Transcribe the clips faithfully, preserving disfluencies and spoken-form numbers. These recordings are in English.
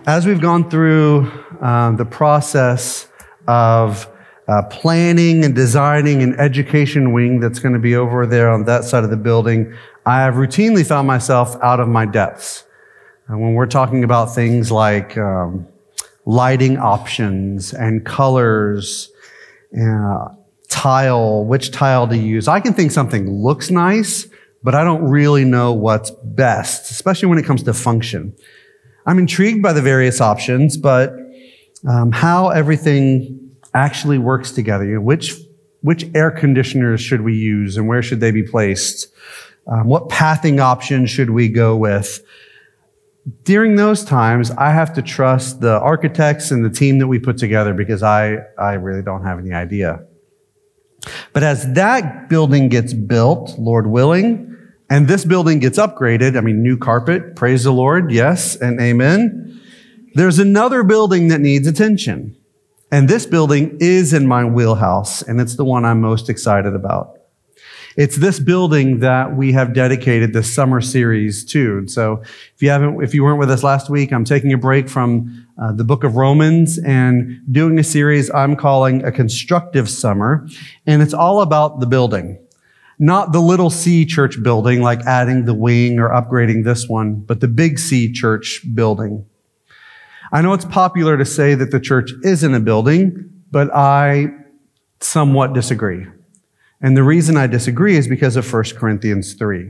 As we've gone through uh, the process of uh, planning and designing an education wing that's going to be over there on that side of the building, I have routinely found myself out of my depths. And when we're talking about things like um, lighting options and colors, uh, tile, which tile to use, I can think something looks nice, but I don't really know what's best, especially when it comes to function. I'm intrigued by the various options, but um, how everything actually works together. You know, which which air conditioners should we use and where should they be placed? Um, what pathing option should we go with? During those times, I have to trust the architects and the team that we put together because I, I really don't have any idea. But as that building gets built, Lord willing, and this building gets upgraded, I mean, new carpet, praise the Lord, yes and amen. There's another building that needs attention. And this building is in my wheelhouse, and it's the one I'm most excited about. It's this building that we have dedicated this summer series to. And so if you haven't, if you weren't with us last week, I'm taking a break from uh, the book of Romans and doing a series I'm calling A Constructive Summer. And it's all about the building. Not the little C church building, like adding the wing or upgrading this one, but the big C church building. I know it's popular to say that the church isn't a building, but I somewhat disagree. And the reason I disagree is because of First Corinthians three.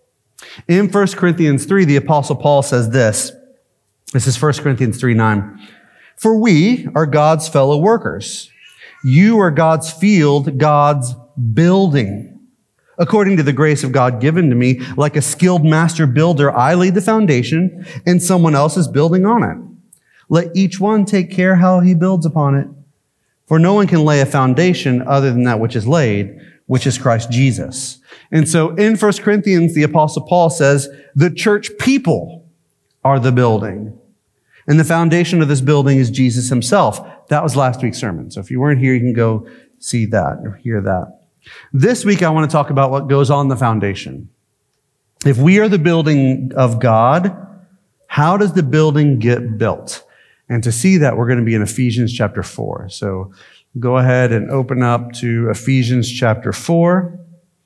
In First Corinthians three, the Apostle Paul says this. This is First Corinthians three nine. For we are God's fellow workers. You are God's field, God's building. According to the grace of God given to me, like a skilled master builder, I laid the foundation and someone else is building on it. Let each one take care how he builds upon it. For no one can lay a foundation other than that which is laid, which is Christ Jesus. And so in First Corinthians, the Apostle Paul says, the church people are the building. And the foundation of this building is Jesus himself. That was last week's sermon. So if you weren't here, you can go see that or hear that. This week, I want to talk about what goes on the foundation. If we are the building of God, how does the building get built? And to see that, we're going to be in Ephesians chapter four. So go ahead and open up to Ephesians chapter four.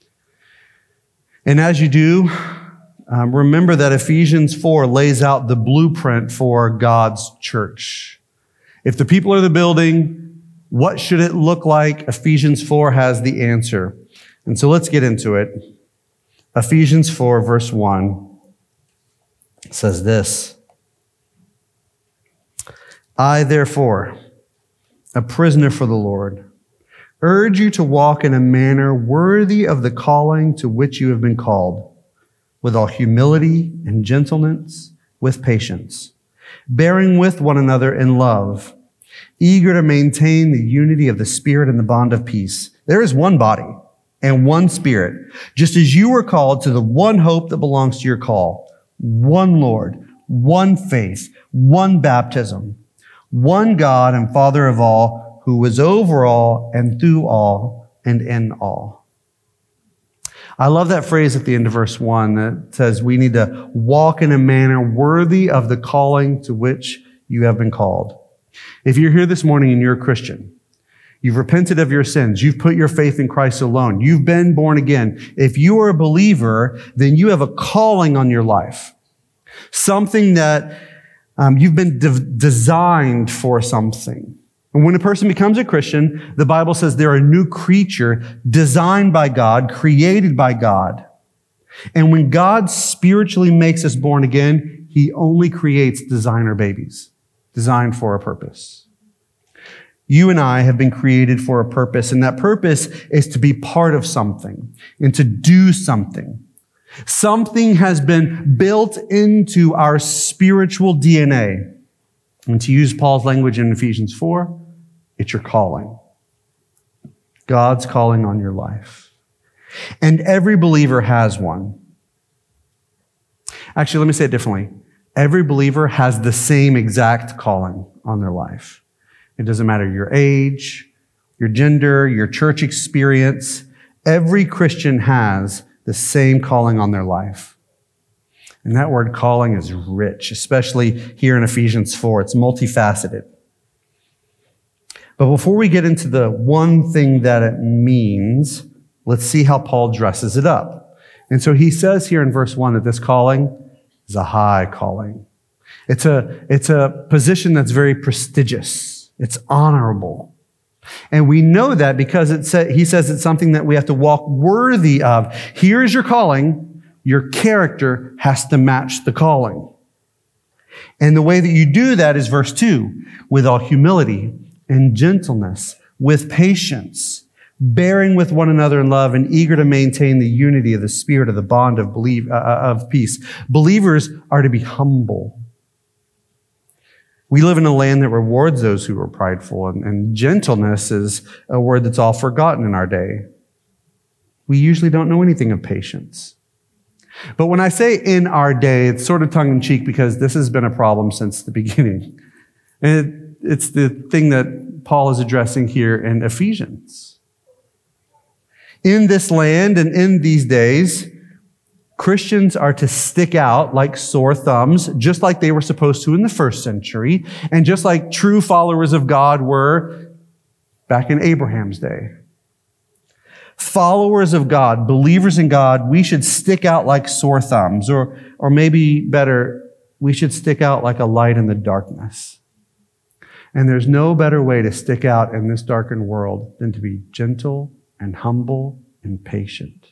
And as you do, um, remember that Ephesians four lays out the blueprint for God's church. If the people are the building, what should it look like? Ephesians four has the answer. And so let's get into it. Ephesians four, verse one says this. I, therefore, a prisoner for the Lord, urge you to walk in a manner worthy of the calling to which you have been called, with all humility and gentleness, with patience, bearing with one another in love, eager to maintain the unity of the Spirit and the bond of peace. There is one body and one Spirit, just as you were called to the one hope that belongs to your call, one Lord, one faith, one baptism, one God and Father of all, who is over all and through all and in all. I love that phrase at the end of verse one that says we need to walk in a manner worthy of the calling to which you have been called. If you're here this morning and you're a Christian, you've repented of your sins, you've put your faith in Christ alone, you've been born again. If you are a believer, then you have a calling on your life. Something that Um, you've been de- designed for something. And when a person becomes a Christian, the Bible says they're a new creature designed by God, created by God. And when God spiritually makes us born again, he only creates designer babies, designed for a purpose. You and I have been created for a purpose, and that purpose is to be part of something and to do something. Something has been built into our spiritual D N A. And to use Paul's language in Ephesians four, it's your calling. God's calling on your life. And every believer has one. Actually, let me say it differently. Every believer has the same exact calling on their life. It doesn't matter your age, your gender, your church experience. Every Christian has the same calling on their life. And that word calling is rich, especially here in Ephesians four. It's multifaceted. But before we get into the one thing that it means, let's see how Paul dresses it up. And so he says here in verse one that this calling is a high calling. It's a, it's a position that's very prestigious. It's honorable. And we know that because it sa- he says it's something that we have to walk worthy of. Here is your calling. Your character has to match the calling. And the way that you do that is verse two, with all humility and gentleness, with patience, bearing with one another in love, and eager to maintain the unity of the Spirit of the bond of believe, uh, of peace. Believers are to be humble. We live in a land that rewards those who are prideful, and, and gentleness is a word that's all forgotten in our day. We usually don't know anything of patience. But when I say in our day, it's sort of tongue-in-cheek because this has been a problem since the beginning. And it, it's the thing that Paul is addressing here in Ephesians. In this land and in these days, Christians are to stick out like sore thumbs, just like they were supposed to in the first century, and just like true followers of God were back in Abraham's day. Followers of God, believers in God, we should stick out like sore thumbs, or, or maybe better, we should stick out like a light in the darkness. And there's no better way to stick out in this darkened world than to be gentle and humble and patient.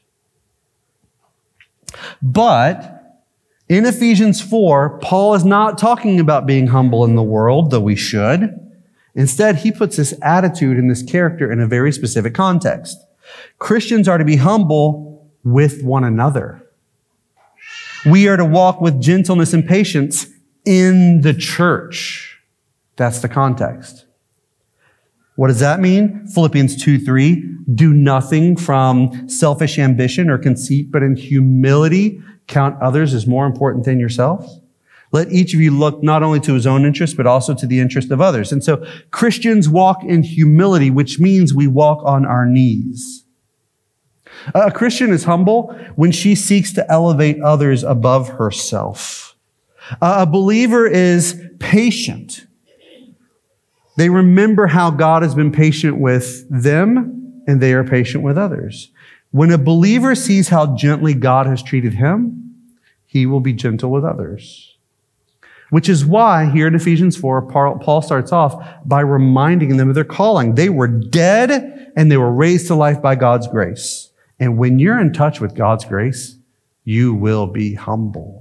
But in Ephesians four, Paul is not talking about being humble in the world, though we should. Instead, he puts this attitude and this character in a very specific context. Christians are to be humble with one another. We are to walk with gentleness and patience in the church. That's the context. What does that mean? Philippians two three, do nothing from selfish ambition or conceit, but in humility count others as more important than yourselves. Let each of you look not only to his own interest, but also to the interest of others. And so Christians walk in humility, which means we walk on our knees. A Christian is humble when she seeks to elevate others above herself. A believer is patient. They remember how God has been patient with them, and they are patient with others. When a believer sees how gently God has treated him, he will be gentle with others. Which is why here in Ephesians four, Paul starts off by reminding them of their calling. They were dead and they were raised to life by God's grace. And when you're in touch with God's grace, you will be humble.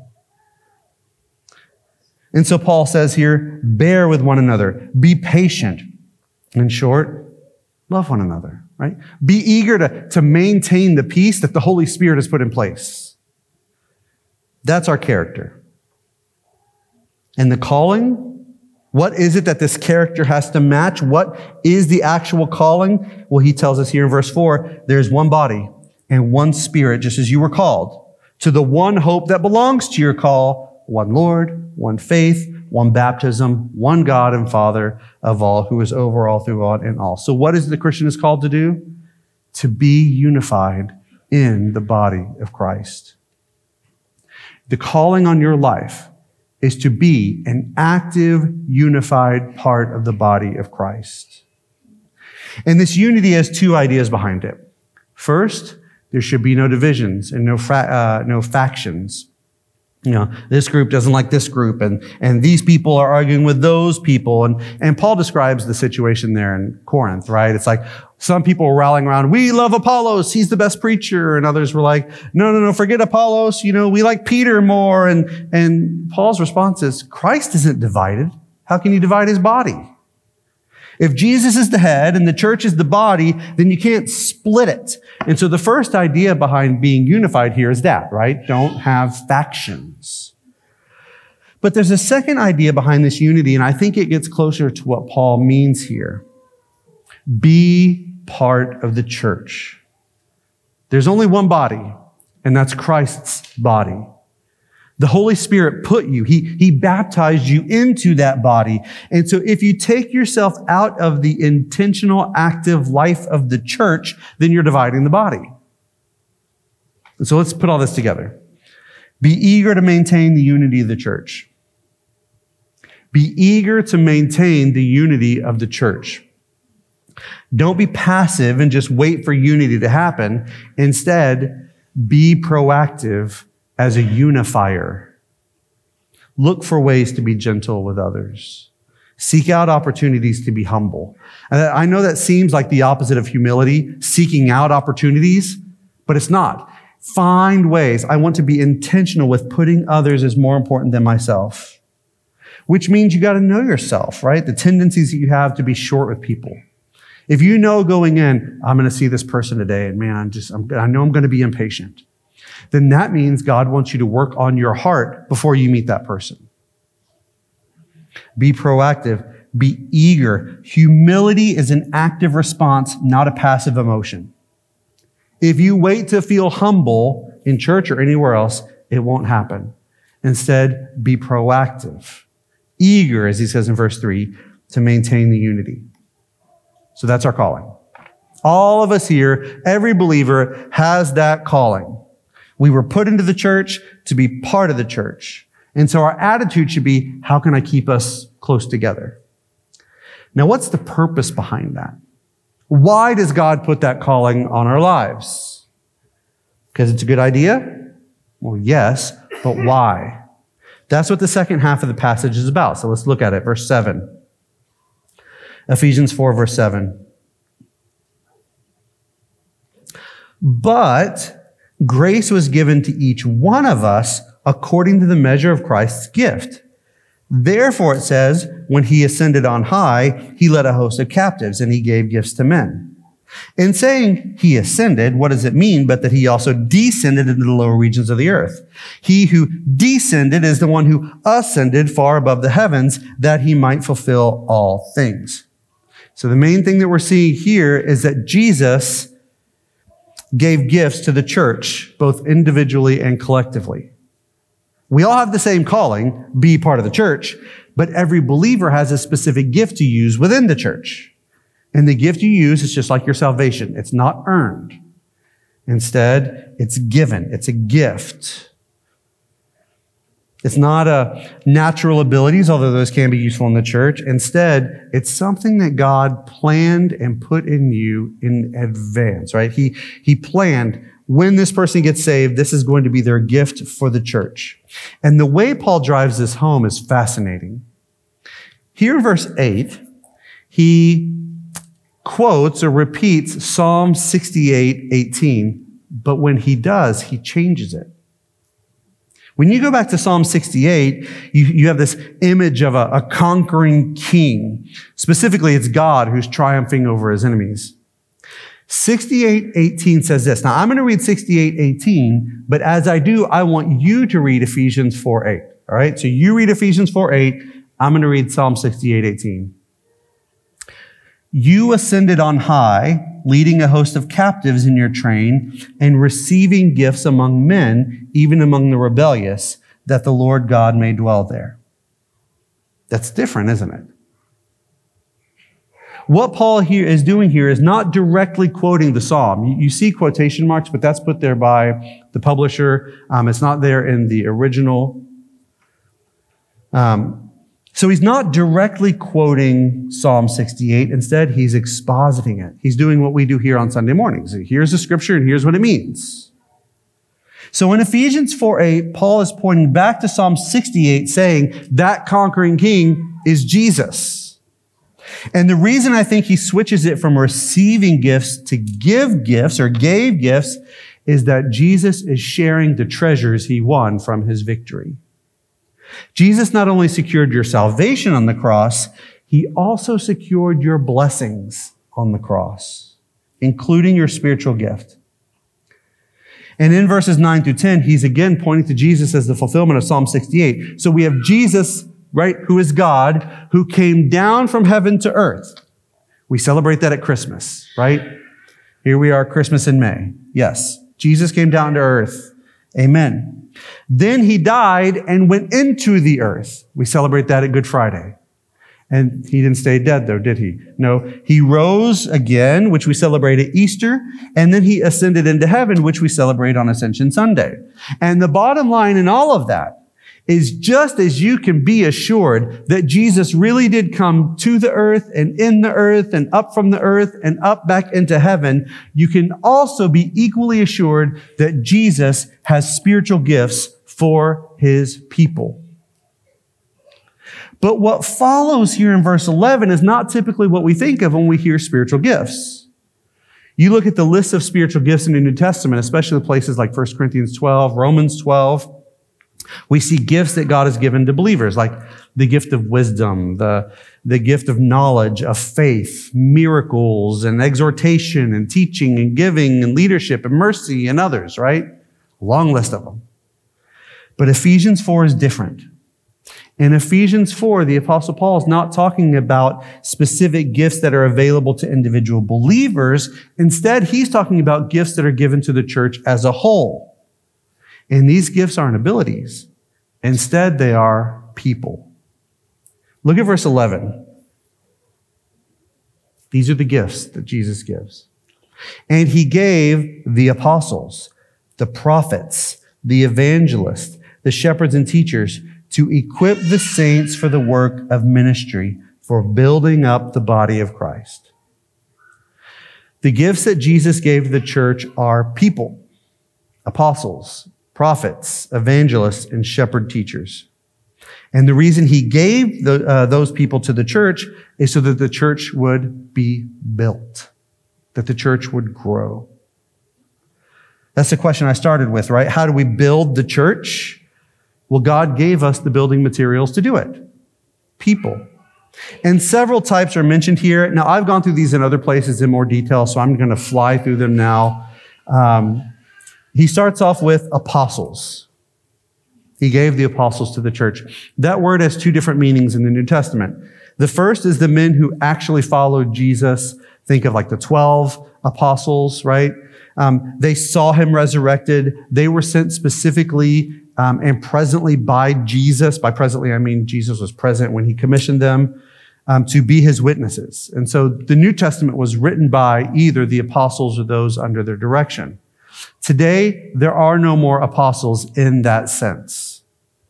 And so Paul says here, bear with one another, be patient. In short, love one another, right? Be eager to, to maintain the peace that the Holy Spirit has put in place. That's our character. And the calling, what is it that this character has to match? What is the actual calling? Well, he tells us here in verse four, there's one body and one Spirit, just as you were called, to the one hope that belongs to your call, one Lord, one faith, one baptism, one God and Father of all, who is over all, through all, and all. So what is the Christian is called to do? To be unified in the body of Christ. The calling on your life is to be an active, unified part of the body of Christ. And this unity has two ideas behind it. First, there should be no divisions and no fra- uh, no factions. You know, this group doesn't like this group, and, and these people are arguing with those people. And, and Paul describes the situation there in Corinth, right? It's like some people were rallying around, we love Apollos, he's the best preacher. And others were like, no, no, no, forget Apollos. You know, we like Peter more. And, and Paul's response is, Christ isn't divided. How can you divide his body? If Jesus is the head and the church is the body, then you can't split it. And so the first idea behind being unified here is that, right? Don't have factions. But there's a second idea behind this unity, and I think it gets closer to what Paul means here. Be part of the church. There's only one body, and that's Christ's body. The Holy Spirit put you, he, he baptized you into that body. And so if you take yourself out of the intentional, active life of the church, then you're dividing the body. And so let's put all this together. Be eager to maintain the unity of the church. Be eager to maintain the unity of the church. Don't be passive and just wait for unity to happen. Instead, be proactive as a unifier. Look for ways to be gentle with others. Seek out opportunities to be humble. And I know that seems like the opposite of humility, seeking out opportunities, but it's not. Find ways. I want to be intentional with putting others as more important than myself, which means you got to know yourself, right? The tendencies that you have to be short with people. If you know going in, I'm going to see this person today, and man, I'm just, I'm, I know I'm going to be impatient, then that means God wants you to work on your heart before you meet that person. Be proactive. Be eager. Humility is an active response, not a passive emotion. If you wait to feel humble in church or anywhere else, it won't happen. Instead, be proactive. Eager, as he says in verse three, to maintain the unity. So that's our calling. All of us here, every believer has that calling. We were put into the church to be part of the church. And so our attitude should be, how can I keep us close together? Now, what's the purpose behind that? Why does God put that calling on our lives? Because it's a good idea? Well, yes, but why? That's what the second half of the passage is about. So let's look at it. Verse seven. Ephesians four, verse seven. But grace was given to each one of us according to the measure of Christ's gift. Therefore, it says, when he ascended on high, he led a host of captives and he gave gifts to men. In saying he ascended, what does it mean but that he also descended into the lower regions of the earth? He who descended is the one who ascended far above the heavens that he might fulfill all things. So the main thing that we're seeing here is that Jesus gave gifts to the church, both individually and collectively. We all have the same calling, be part of the church, but every believer has a specific gift to use within the church. And the gift you use is just like your salvation. It's not earned. Instead, it's given. It's a gift. It's not a natural abilities, although those can be useful in the church. Instead, it's something that God planned and put in you in advance, right? He, he planned when this person gets saved, this is going to be their gift for the church. And the way Paul drives this home is fascinating. Here in verse eight, he quotes or repeats Psalm sixty-eight eighteen, but when he does, he changes it. When you go back to Psalm sixty-eight, you, you have this image of a, a conquering king. Specifically, it's God who's triumphing over his enemies. sixty-eight eighteen says this. Now, I'm going to read sixty-eight eighteen, but as I do, I want you to read Ephesians four eight. All right? So you read Ephesians four eight. I'm going to read Psalm sixty-eight eighteen. You ascended on high, leading a host of captives in your train and receiving gifts among men, even among the rebellious, that the Lord God may dwell there. That's different, isn't it? What Paul here is doing here is not directly quoting the psalm. You, you see quotation marks, but that's put there by the publisher. Um, it's not there in the original. Um, so he's not directly quoting Psalm sixty-eight. Instead, he's expositing it. He's doing what we do here on Sunday mornings. Here's the scripture and here's what it means. So in Ephesians four eight, Paul is pointing back to Psalm sixty-eight, saying that conquering king is Jesus. And the reason I think he switches it from receiving gifts to give gifts or gave gifts is that Jesus is sharing the treasures he won from his victory. Jesus not only secured your salvation on the cross, he also secured your blessings on the cross, including your spiritual gift. And in verses nine through ten, he's again pointing to Jesus as the fulfillment of Psalm sixty-eight. So we have Jesus, right, who is God, who came down from heaven to earth. We celebrate that at Christmas, right? Here we are, Christmas in May. Yes, Jesus came down to earth. Amen. Then he died and went into the earth. We celebrate that at Good Friday. And he didn't stay dead, though, did he? No, he rose again, which we celebrate at Easter, and then he ascended into heaven, which we celebrate on Ascension Sunday. And the bottom line in all of that is just as you can be assured that Jesus really did come to the earth and in the earth and up from the earth and up back into heaven, you can also be equally assured that Jesus has spiritual gifts for his people. But what follows here in verse eleven is not typically what we think of when we hear spiritual gifts. You look at the list of spiritual gifts in the New Testament, especially places like First Corinthians twelve, Romans twelve, we see gifts that God has given to believers, like the gift of wisdom, the, the gift of knowledge, of faith, miracles, and exhortation, and teaching, and giving, and leadership, and mercy, and others, right? Long list of them. But Ephesians four is different. In Ephesians four, the Apostle Paul is not talking about specific gifts that are available to individual believers. Instead, he's talking about gifts that are given to the church as a whole. And these gifts aren't abilities. Instead, they are people. Look at verse eleven. These are the gifts that Jesus gives. And he gave the apostles, the prophets, the evangelists, the shepherds and teachers to equip the saints for the work of ministry, for building up the body of Christ. The gifts that Jesus gave to the church are people, apostles, prophets, evangelists, and shepherd teachers. And the reason he gave the, uh, those people to the church is so that the church would be built, that the church would grow. That's the question I started with, right? How do we build the church? Well, God gave us the building materials to do it. People. And several types are mentioned here. Now, I've gone through these in other places in more detail, so I'm going to fly through them now. Um, he starts off with apostles. He gave the apostles to the church. That word has two different meanings in the New Testament. The first is the men who actually followed Jesus. Think of like the twelve apostles, right? Um, they saw him resurrected. They were sent specifically Um, and presently by Jesus. By presently, I mean Jesus was present when he commissioned them um, to be his witnesses. And so the New Testament was written by either the apostles or those under their direction. Today, there are no more apostles in that sense.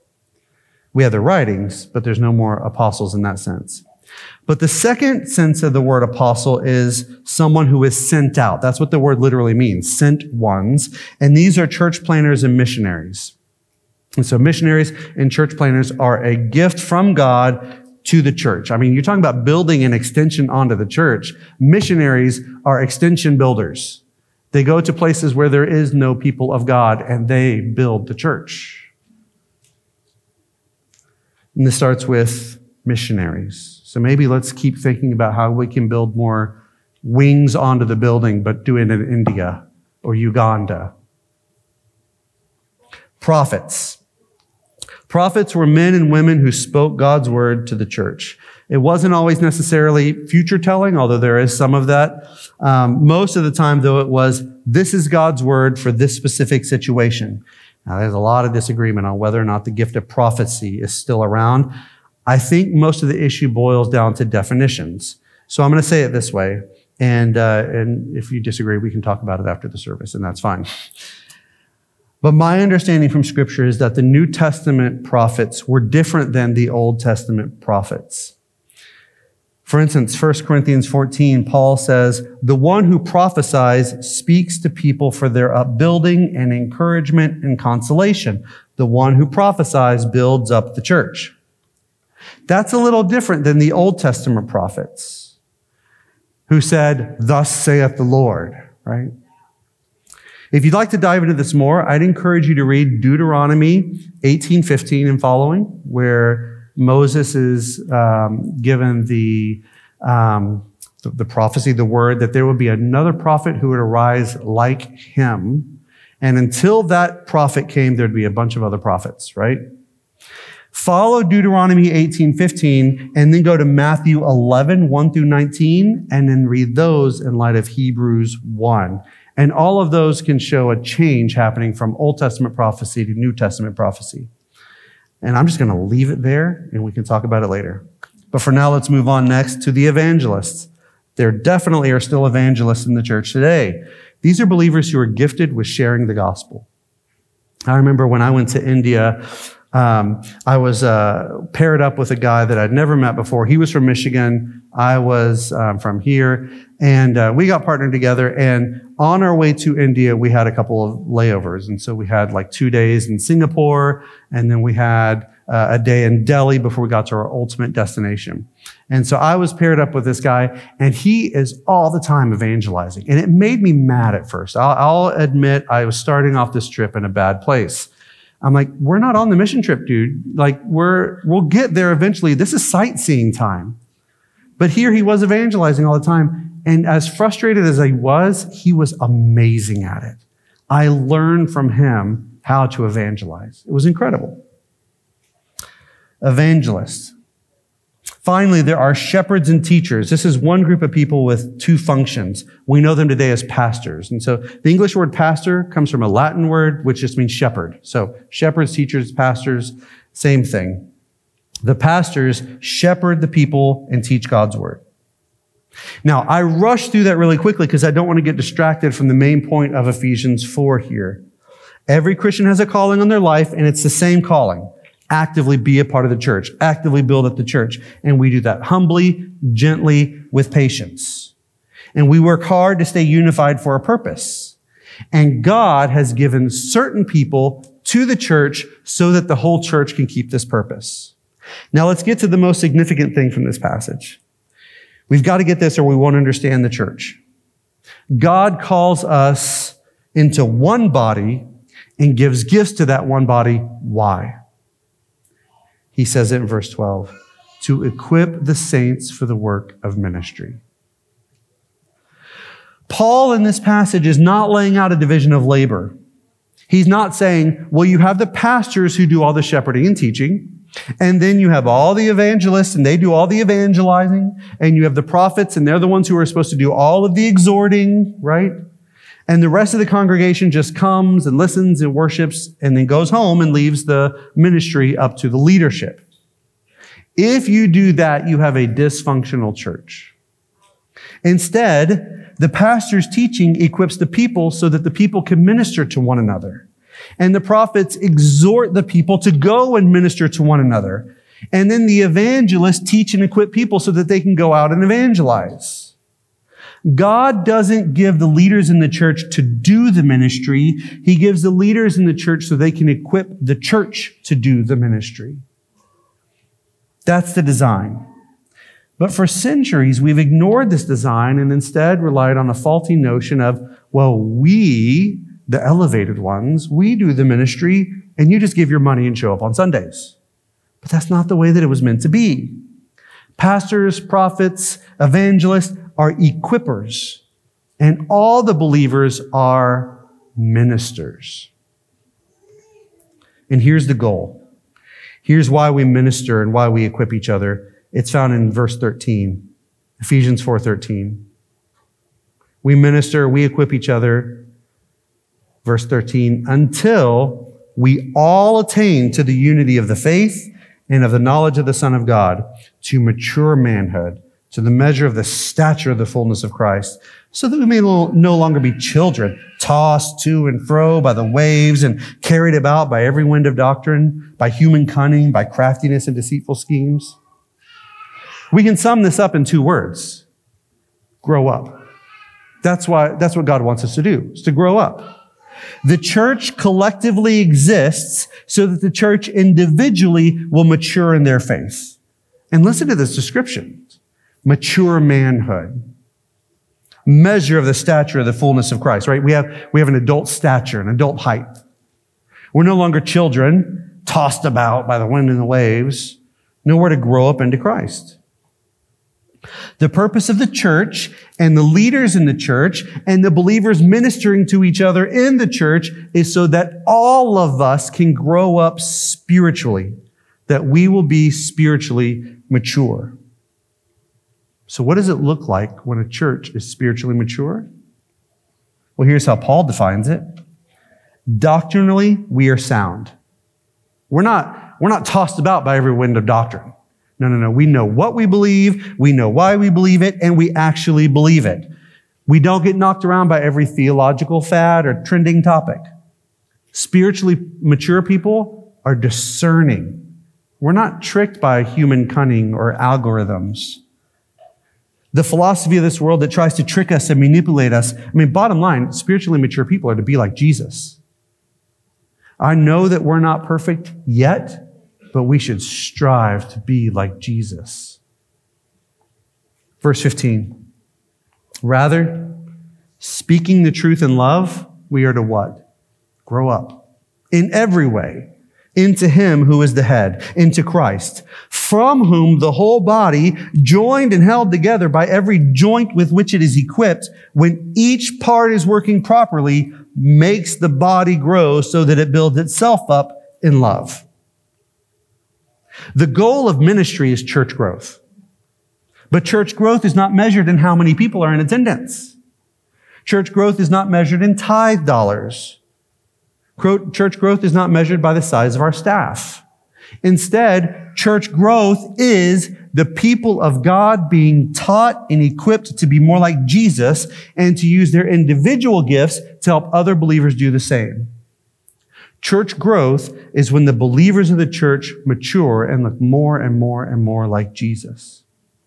We have the writings, but there's no more apostles in that sense. But the second sense of the word apostle is someone who is sent out. That's what the word literally means, sent ones. And these are church planners and missionaries. And so missionaries and church planners are a gift from God to the church. I mean, you're talking about building an extension onto the church. Missionaries are extension builders. They go to places where there is no people of God, and they build the church. And this starts with missionaries. So maybe let's keep thinking about how we can build more wings onto the building, but do it in India or Uganda. Prophets. Prophets were men and women who spoke God's word to the church. It wasn't always necessarily future telling, although there is some of that. Um, most of the time, though, it was, this is God's word for this specific situation. Now, there's a lot of disagreement on whether or not the gift of prophecy is still around. I think most of the issue boils down to definitions. So I'm going to say it this way, and uh, and if you disagree, we can talk about it after the service, and that's fine. But my understanding from Scripture is that the New Testament prophets were different than the Old Testament prophets. For instance, First Corinthians fourteen, Paul says, the one who prophesies speaks to people for their upbuilding and encouragement and consolation. The one who prophesies builds up the church. That's a little different than the Old Testament prophets who said, thus saith the Lord, right? If you'd like to dive into this more, I'd encourage you to read Deuteronomy eighteen fifteen and following, where Moses is um, given the, um, the the prophecy, the word, that there would be another prophet who would arise like him. And until that prophet came, there'd be a bunch of other prophets, right? Follow Deuteronomy eighteen fifteen and then go to Matthew eleven, one through nineteen, and then read those in light of Hebrews one. And all of those can show a change happening from Old Testament prophecy to New Testament prophecy. And I'm just going to leave it there, and we can talk about it later. But for now, let's move on next to the evangelists. There definitely are still evangelists in the church today. These are believers who are gifted with sharing the gospel. I remember when I went to India, um, I was uh, paired up with a guy that I'd never met before. He was from Michigan. I was um, from here. And uh, we got partnered together. And on our way to India, we had a couple of layovers. And so we had like two days in Singapore, and then we had uh, a day in Delhi before we got to our ultimate destination. And so I was paired up with this guy, and he is all the time evangelizing. And it made me mad at first. I'll, I'll admit I was starting off this trip in a bad place. I'm like, we're not on the mission trip, dude. Like, we're, we'll get there eventually. This is sightseeing time. But here he was evangelizing all the time. And as frustrated as I was, he was amazing at it. I learned from him how to evangelize. It was incredible. Evangelists. Finally, there are shepherds and teachers. This is one group of people with two functions. We know them today as pastors. And so the English word pastor comes from a Latin word, which just means shepherd. So shepherds, teachers, pastors, same thing. The pastors shepherd the people and teach God's word. Now, I rushed through that really quickly because I don't want to get distracted from the main point of Ephesians four here. Every Christian has a calling on their life, and it's the same calling. Actively be a part of the church, actively build up the church. And we do that humbly, gently, with patience. And we work hard to stay unified for a purpose. And God has given certain people to the church so that the whole church can keep this purpose. Now let's get to the most significant thing from this passage. We've got to get this or we won't understand the church. God calls us into one body and gives gifts to that one body. Why? He says it in verse twelve, to equip the saints for the work of ministry. Paul in this passage is not laying out a division of labor. He's not saying, well, you have the pastors who do all the shepherding and teaching, and then you have all the evangelists and they do all the evangelizing, and you have the prophets and they're the ones who are supposed to do all of the exhorting, right? And the rest of the congregation just comes and listens and worships and then goes home and leaves the ministry up to the leadership. If you do that, you have a dysfunctional church. Instead, the pastor's teaching equips the people so that the people can minister to one another. And the prophets exhort the people to go and minister to one another. And then the evangelists teach and equip people so that they can go out and evangelize. God doesn't give the leaders in the church to do the ministry. He gives the leaders in the church so they can equip the church to do the ministry. That's the design. But for centuries, we've ignored this design and instead relied on a faulty notion of, well, we, the elevated ones, we do the ministry and you just give your money and show up on Sundays. But that's not the way that it was meant to be. Pastors, prophets, evangelists are equippers, and all the believers are ministers. And here's the goal. Here's why we minister and why we equip each other. It's found in verse thirteen, Ephesians four thirteen. We minister, we equip each other, verse thirteen, until we all attain to the unity of the faith and of the knowledge of the Son of God, to mature manhood, to the measure of the stature of the fullness of Christ, so that we may no longer be children, tossed to and fro by the waves and carried about by every wind of doctrine, by human cunning, by craftiness and deceitful schemes. We can sum this up in two words. Grow up. That's why, that's what God wants us to do, is to grow up. The church collectively exists so that the church individually will mature in their faith. And listen to this description. Mature manhood. Measure of the stature of the fullness of Christ, right? We have, we have an adult stature, an adult height. We're no longer children tossed about by the wind and the waves. Nowhere to grow up into Christ. The purpose of the church and the leaders in the church and the believers ministering to each other in the church is so that all of us can grow up spiritually, that we will be spiritually mature. So what does it look like when a church is spiritually mature? Well, here's how Paul defines it. Doctrinally, we are sound. We're not, we're not tossed about by every wind of doctrine. No, no, no. We know what we believe, we know why we believe it, and we actually believe it. We don't get knocked around by every theological fad or trending topic. Spiritually mature people are discerning. We're not tricked by human cunning or algorithms. The philosophy of this world that tries to trick us and manipulate us. I mean, bottom line, spiritually mature people are to be like Jesus. I know that we're not perfect yet, but we should strive to be like Jesus. Verse fifteen. Rather, speaking the truth in love, we are to what? Grow up in every way into him who is the head, into Christ, from whom the whole body, joined and held together by every joint with which it is equipped, when each part is working properly, makes the body grow so that it builds itself up in love. The goal of ministry is church growth. But church growth is not measured in how many people are in attendance. Church growth is not measured in tithe dollars. Church growth is not measured by the size of our staff. Instead, church growth is the people of God being taught and equipped to be more like Jesus and to use their individual gifts to help other believers do the same. Church growth is when the believers of the church mature and look more and more and more like Jesus.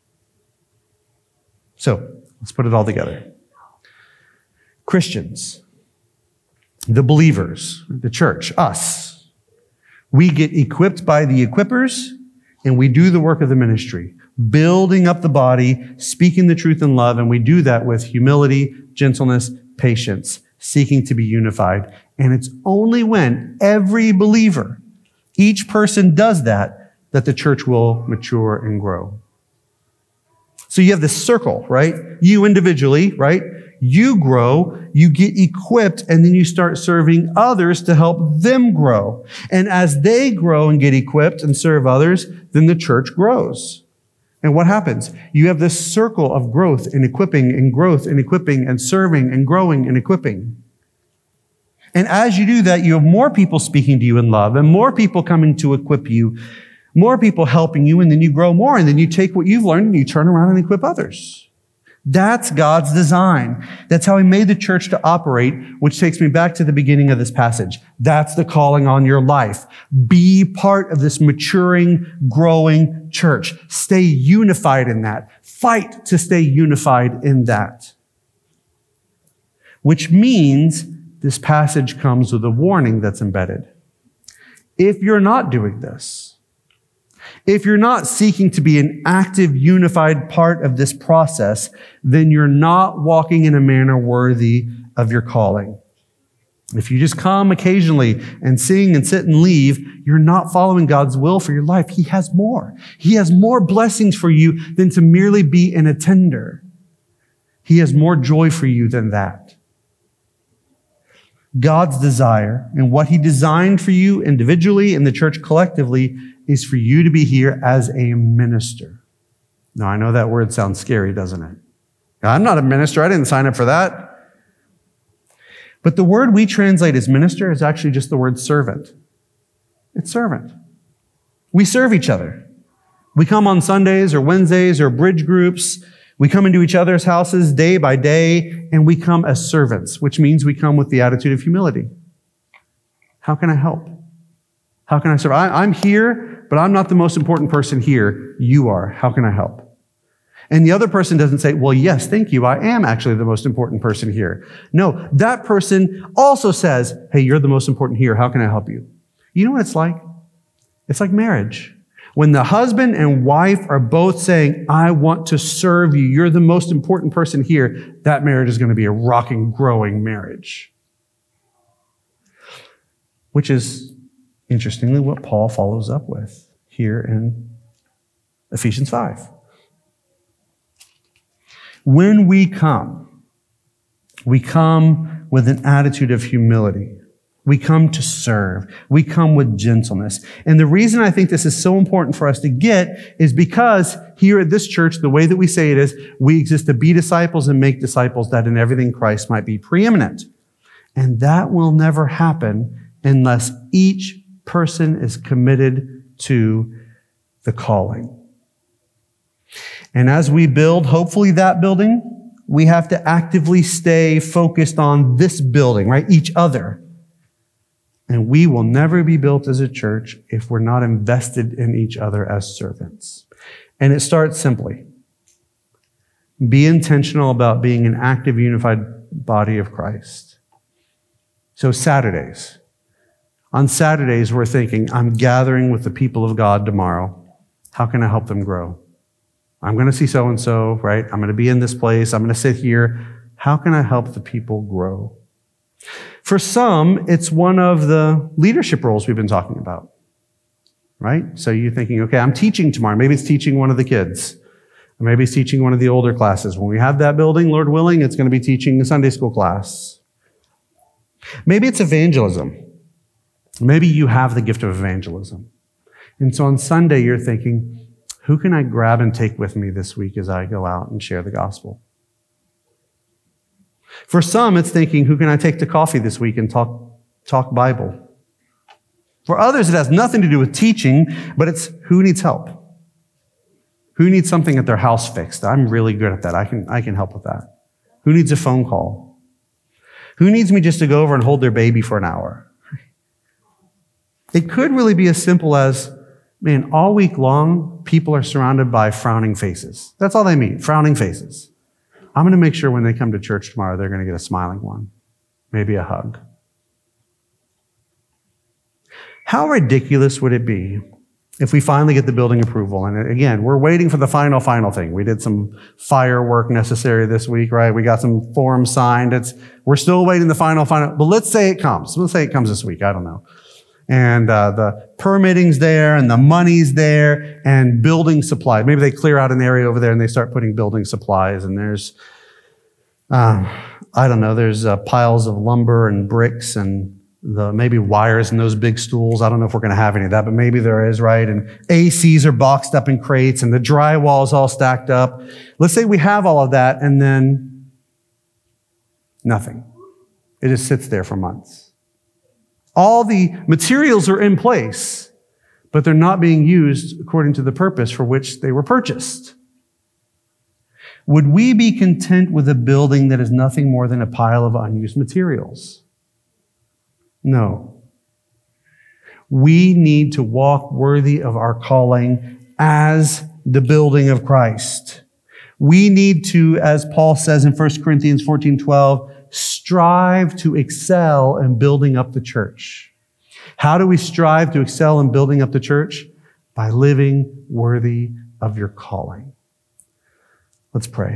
So, let's put it all together. Christians, the believers, the church, us, we get equipped by the equippers and we do the work of the ministry, building up the body, speaking the truth in love, and we do that with humility, gentleness, patience, seeking to be unified. And it's only when every believer, each person does that, that the church will mature and grow. So you have this circle, right? You individually, right? You grow, you get equipped, and then you start serving others to help them grow. And as they grow and get equipped and serve others, then the church grows. And what happens? You have this circle of growth and equipping and growth and equipping and serving and growing and equipping. And as you do that, you have more people speaking to you in love and more people coming to equip you, more people helping you, and then you grow more. And then you take what you've learned and you turn around and equip others. That's God's design. That's how he made the church to operate, which takes me back to the beginning of this passage. That's the calling on your life. Be part of this maturing, growing church. Stay unified in that. Fight to stay unified in that. Which means this passage comes with a warning that's embedded. If you're not doing this, if you're not seeking to be an active, unified part of this process, then you're not walking in a manner worthy of your calling. If you just come occasionally and sing and sit and leave, you're not following God's will for your life. He has more. He has more blessings for you than to merely be an attender. He has more joy for you than that. God's desire and what he designed for you individually and the church collectively is for you to be here as a minister. Now, I know that word sounds scary, doesn't it? I'm not a minister. I didn't sign up for that. But the word we translate as minister is actually just the word servant. It's servant. We serve each other. We come on Sundays or Wednesdays or bridge groups. We come into each other's houses day by day, and we come as servants, which means we come with the attitude of humility. How can I help? How can I serve? I, I'm here, but I'm not the most important person here. You are. How can I help? And the other person doesn't say, well, yes, thank you. I am actually the most important person here. No, that person also says, hey, you're the most important here. How can I help you? You know what it's like? It's like marriage. When the husband and wife are both saying, I want to serve you, you're the most important person here, that marriage is going to be a rocking, growing marriage. Which is, interestingly, what Paul follows up with here in Ephesians five. When we come, we come with an attitude of humility. We come to serve. We come with gentleness. And the reason I think this is so important for us to get is because here at this church, the way that we say it is, we exist to be disciples and make disciples, that in everything Christ might be preeminent. And that will never happen unless each person is committed to the calling. And as we build, hopefully that building, we have to actively stay focused on this building, right? Each other. And we will never be built as a church if we're not invested in each other as servants. And it starts simply. Be intentional about being an active, unified body of Christ. So Saturdays. On Saturdays, we're thinking, I'm gathering with the people of God tomorrow. How can I help them grow? I'm going to see so-and-so, right? I'm going to be in this place. I'm going to sit here. How can I help the people grow? For some, it's one of the leadership roles we've been talking about, right? So you're thinking, okay, I'm teaching tomorrow. Maybe it's teaching one of the kids. Or maybe it's teaching one of the older classes. When we have that building, Lord willing, it's going to be teaching a Sunday school class. Maybe it's evangelism. Maybe you have the gift of evangelism. And so on Sunday, you're thinking, who can I grab and take with me this week as I go out and share the gospel? For some, it's thinking, who can I take to coffee this week and talk, talk Bible? For others, it has nothing to do with teaching, but it's who needs help? Who needs something at their house fixed? I'm really good at that. I can, I can help with that. Who needs a phone call? Who needs me just to go over and hold their baby for an hour? It could really be as simple as, man, all week long, people are surrounded by frowning faces. That's all they mean, frowning faces. I'm going to make sure when they come to church tomorrow, they're going to get a smiling one, maybe a hug. How ridiculous would it be if we finally get the building approval? And again, we're waiting for the final, final thing. We did some firework necessary this week, right? We got some forms signed. It's, we're still waiting the final, final, but let's say it comes. Let's say it comes this week. I don't know. And uh, the permitting's there, and the money's there, and building supplies. Maybe they clear out an area over there, and they start putting building supplies. And there's, uh, I don't know, there's uh, piles of lumber and bricks and the maybe wires in those big stools. I don't know if we're going to have any of that, but maybe there is, right? And A Cs are boxed up in crates, and the drywall is all stacked up. Let's say we have all of that, and then nothing. It just sits there for months. All the materials are in place, but they're not being used according to the purpose for which they were purchased. Would we be content with a building that is nothing more than a pile of unused materials? No. We need to walk worthy of our calling as the building of Christ. We need to, as Paul says in First Corinthians fourteen twelve, strive to excel in building up the church. How do we strive to excel in building up the church? By living worthy of your calling. Let's pray.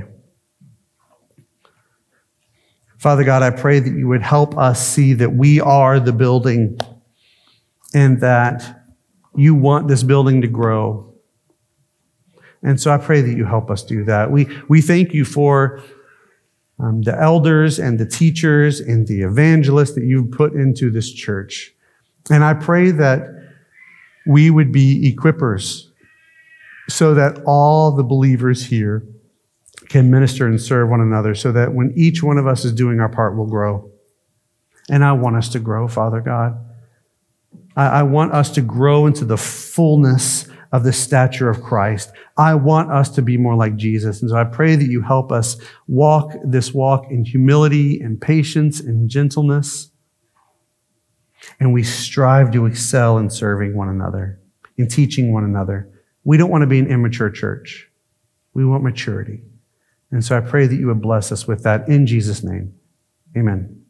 Father God, I pray that you would help us see that we are the building and that you want this building to grow. And so I pray that you help us do that. We, we thank you for Um, the elders and the teachers and the evangelists that you've put into this church. And I pray that we would be equippers so that all the believers here can minister and serve one another, so that when each one of us is doing our part, we'll grow. And I want us to grow, Father God. I, I want us to grow into the fullness of the stature of Christ. I want us to be more like Jesus. And so I pray that you help us walk this walk in humility and patience and gentleness. And we strive to excel in serving one another, in teaching one another. We don't want to be an immature church. We want maturity. And so I pray that you would bless us with that in Jesus' name. Amen.